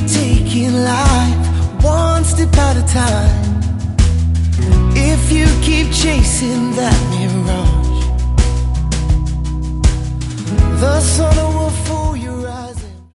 taking life one step at a time. If you keep chasing that